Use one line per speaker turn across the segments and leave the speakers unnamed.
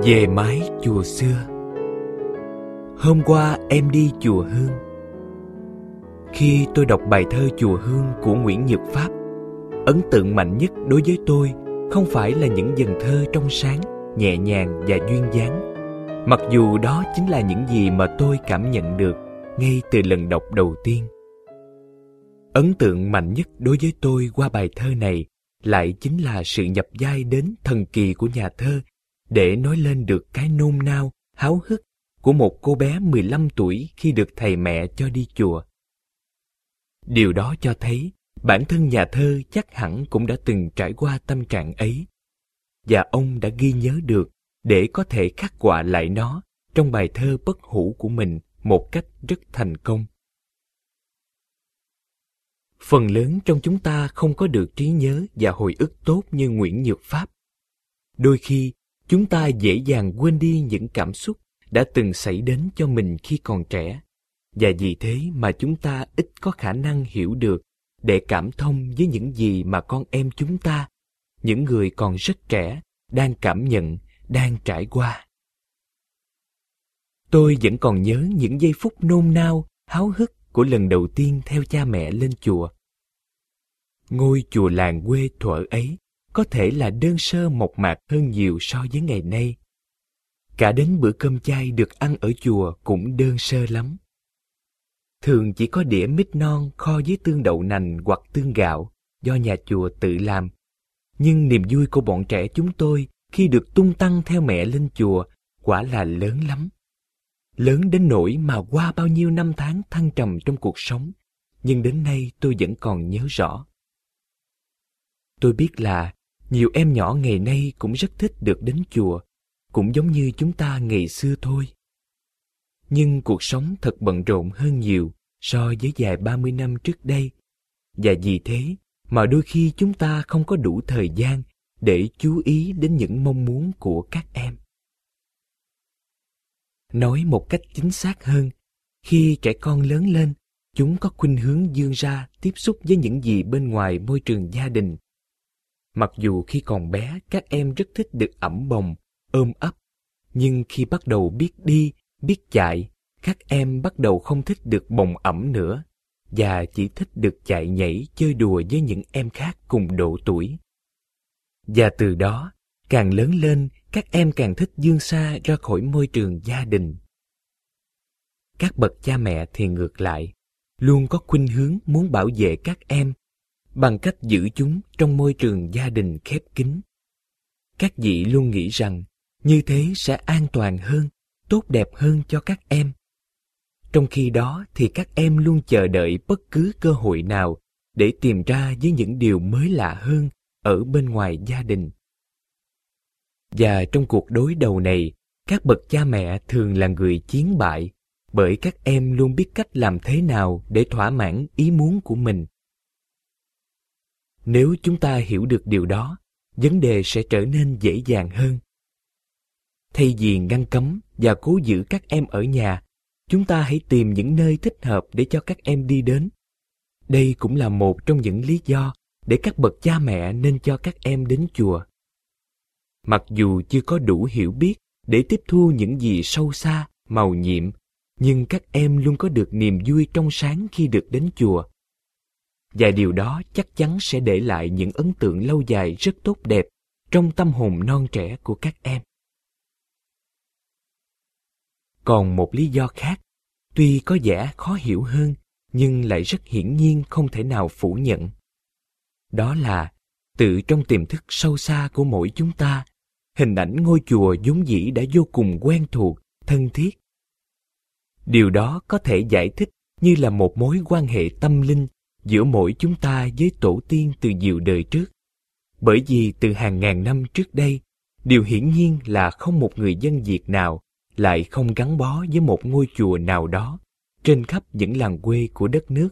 Về mái chùa xưa. Hôm qua em đi chùa Hương. Khi tôi đọc bài thơ Chùa Hương của Nguyễn Nhật Pháp, ấn tượng mạnh nhất đối với tôi không phải là những dòng thơ trong sáng, nhẹ nhàng và duyên dáng, mặc dù đó chính là những gì mà tôi cảm nhận được ngay từ lần đọc đầu tiên. Ấn tượng mạnh nhất đối với tôi qua bài thơ này lại chính là sự nhập vai đến thần kỳ của nhà thơ để nói lên được cái nôn nao, háo hức của một cô bé 15 tuổi khi được thầy mẹ cho đi chùa. Điều đó cho thấy bản thân nhà thơ chắc hẳn cũng đã từng trải qua tâm trạng ấy, và ông đã ghi nhớ được để có thể khắc họa lại nó trong bài thơ bất hủ của mình một cách rất thành công. Phần lớn trong chúng ta không có được trí nhớ và hồi ức tốt như Nguyễn Nhược Pháp. Đôi khi, chúng ta dễ dàng quên đi những cảm xúc đã từng xảy đến cho mình khi còn trẻ, và vì thế mà chúng ta ít có khả năng hiểu được để cảm thông với những gì mà con em chúng ta, những người còn rất trẻ, đang cảm nhận, đang trải qua. Tôi vẫn còn nhớ những giây phút nôn nao, háo hức của lần đầu tiên theo cha mẹ lên chùa. Ngôi chùa làng quê thuở ấy có thể là đơn sơ mộc mạc hơn nhiều so với ngày nay. Cả đến bữa cơm chay được ăn ở chùa cũng đơn sơ lắm. Thường chỉ có đĩa mít non kho với tương đậu nành hoặc tương gạo do nhà chùa tự làm. Nhưng niềm vui của bọn trẻ chúng tôi khi được tung tăng theo mẹ lên chùa quả là lớn lắm. Lớn đến nỗi mà qua bao nhiêu năm tháng thăng trầm trong cuộc sống, nhưng đến nay tôi vẫn còn nhớ rõ. Tôi biết là nhiều em nhỏ ngày nay cũng rất thích được đến chùa, cũng giống như chúng ta ngày xưa thôi. Nhưng cuộc sống thật bận rộn hơn nhiều so với vài 30 năm trước đây, và vì thế mà đôi khi chúng ta không có đủ thời gian để chú ý đến những mong muốn của các em. Nói một cách chính xác hơn, khi trẻ con lớn lên, chúng có khuynh hướng vươn ra tiếp xúc với những gì bên ngoài môi trường gia đình. Mặc dù khi còn bé các em rất thích được ẵm bồng, ôm ấp, nhưng khi bắt đầu biết đi, biết chạy, các em bắt đầu không thích được bồng ẵm nữa, và chỉ thích được chạy nhảy chơi đùa với những em khác cùng độ tuổi. Và từ đó, càng lớn lên, các em càng thích vươn xa ra khỏi môi trường gia đình. Các bậc cha mẹ thì ngược lại, luôn có khuynh hướng muốn bảo vệ các em bằng cách giữ chúng trong môi trường gia đình khép kín. Các vị luôn nghĩ rằng như thế sẽ an toàn hơn, tốt đẹp hơn cho các em. Trong khi đó thì các em luôn chờ đợi bất cứ cơ hội nào để tìm ra với những điều mới lạ hơn ở bên ngoài gia đình. Và trong cuộc đối đầu này, các bậc cha mẹ thường là người chiến bại, bởi các em luôn biết cách làm thế nào để thỏa mãn ý muốn của mình. Nếu chúng ta hiểu được điều đó, vấn đề sẽ trở nên dễ dàng hơn. Thay vì ngăn cấm và cố giữ các em ở nhà, chúng ta hãy tìm những nơi thích hợp để cho các em đi đến. Đây cũng là một trong những lý do để các bậc cha mẹ nên cho các em đến chùa. Mặc dù chưa có đủ hiểu biết để tiếp thu những gì sâu xa, màu nhiệm, nhưng các em luôn có được niềm vui trong sáng khi được đến chùa. Và điều đó chắc chắn sẽ để lại những ấn tượng lâu dài rất tốt đẹp trong tâm hồn non trẻ của các em. Còn một lý do khác, tuy có vẻ khó hiểu hơn, nhưng lại rất hiển nhiên không thể nào phủ nhận. Đó là, tự trong tiềm thức sâu xa của mỗi chúng ta, hình ảnh ngôi chùa vốn dĩ đã vô cùng quen thuộc, thân thiết. Điều đó có thể giải thích như là một mối quan hệ tâm linh giữa mỗi chúng ta với tổ tiên từ nhiều đời trước. Bởi vì từ hàng ngàn năm trước đây, điều hiển nhiên là không một người dân Việt nào lại không gắn bó với một ngôi chùa nào đó trên khắp những làng quê của đất nước.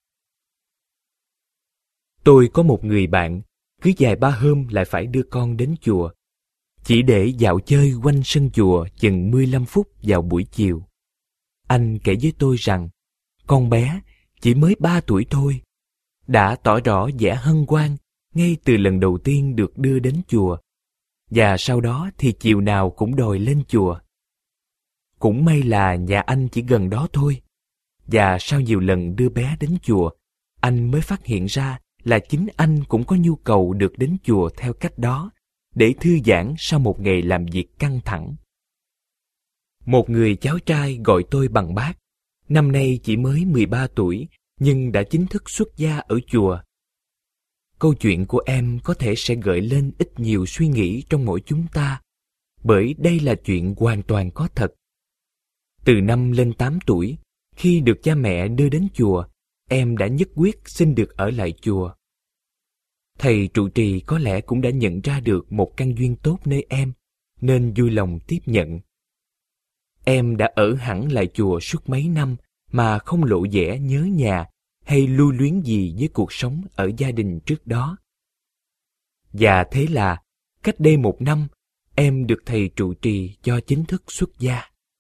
Tôi có một người bạn, cứ vài ba hôm lại phải đưa con đến chùa, chỉ để dạo chơi quanh sân chùa chừng 15 phút vào buổi chiều. Anh kể với tôi rằng, con bé chỉ mới 3 tuổi thôi, đã tỏ rõ vẻ hân hoan ngay từ lần đầu tiên được đưa đến chùa, và sau đó thì chiều nào cũng đòi lên chùa. Cũng may là nhà anh chỉ gần đó thôi, và sau nhiều lần đưa bé đến chùa, anh mới phát hiện ra là chính anh cũng có nhu cầu được đến chùa theo cách đó, để thư giãn sau một ngày làm việc căng thẳng. Một người cháu trai gọi tôi bằng bác, năm nay chỉ mới 13 tuổi, nhưng đã chính thức xuất gia ở chùa. Câu chuyện của em có thể sẽ gợi lên ít nhiều suy nghĩ trong mỗi chúng ta, bởi đây là chuyện hoàn toàn có thật. Từ năm lên 8 tuổi, khi được cha mẹ đưa đến chùa, em đã nhất quyết xin được ở lại chùa. Thầy trụ trì có lẽ cũng đã nhận ra được một căn duyên tốt nơi em, nên vui lòng tiếp nhận. Em đã ở hẳn lại chùa suốt mấy năm mà không lộ vẻ nhớ nhà hay lưu luyến gì với cuộc sống ở gia đình trước đó. Và thế là, cách đây 1 năm, em được thầy trụ trì cho chính thức xuất gia.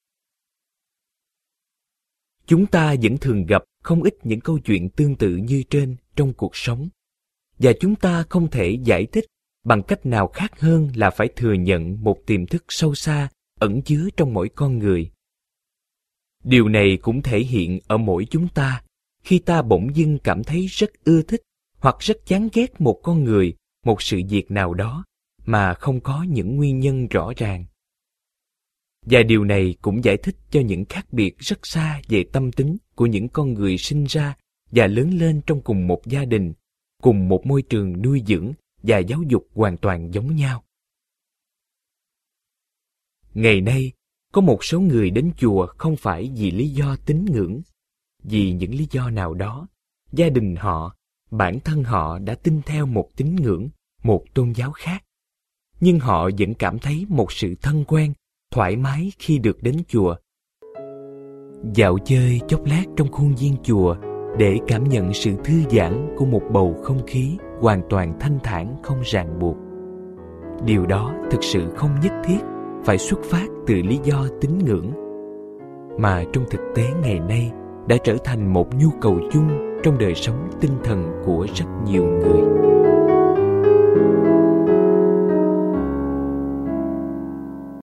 Chúng ta vẫn thường gặp không ít những câu chuyện tương tự như trên trong cuộc sống, và chúng ta không thể giải thích bằng cách nào khác hơn là phải thừa nhận một tiềm thức sâu xa ẩn chứa trong mỗi con người. Điều này cũng thể hiện ở mỗi chúng ta khi ta bỗng dưng cảm thấy rất ưa thích hoặc rất chán ghét một con người, một sự việc nào đó mà không có những nguyên nhân rõ ràng. Và điều này cũng giải thích cho những khác biệt rất xa về tâm tính của những con người sinh ra và lớn lên trong cùng một gia đình, cùng một môi trường nuôi dưỡng và giáo dục hoàn toàn giống nhau. Ngày nay, có một số người đến chùa không phải vì lý do tín ngưỡng. Vì những lý do nào đó, gia đình họ, bản thân họ đã tin theo một tín ngưỡng, một tôn giáo khác. Nhưng họ vẫn cảm thấy một sự thân quen, thoải mái khi được đến chùa. Dạo chơi chốc lát trong khuôn viên chùa để cảm nhận sự thư giãn của một bầu không khí hoàn toàn thanh thản không ràng buộc. Điều đó thực sự không nhất thiết phải xuất phát từ lý do tín ngưỡng, mà trong thực tế ngày nay đã trở thành một nhu cầu chung trong đời sống tinh thần của rất nhiều người.